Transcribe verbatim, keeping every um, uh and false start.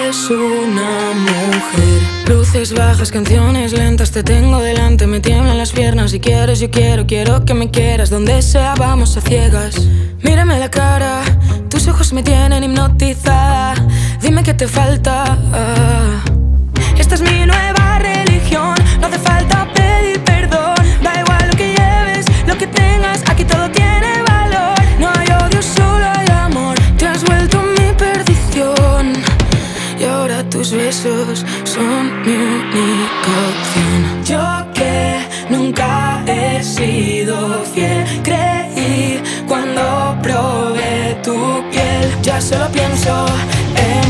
eres una mujer. Luces bajas, canciones lentas, te tengo delante, me tiemblan las piernas. Si quieres, yo quiero, quiero que me quieras. Donde sea, vamos a ciegas. Mírame la cara, tus ojos me tienen hipnotizada. Dime qué te falta. Esta es mi nueva religión, no hace falta pedir perdón. Da igual lo que lleves, lo que tengas, aquí todo tiene valor. No hay odio, solo hay amor. Te has vuelto mi perdición y ahora tus besos son mi única opción. Yo que nunca he sido fiel, creí cuando probé tu piel. Ya solo pienso en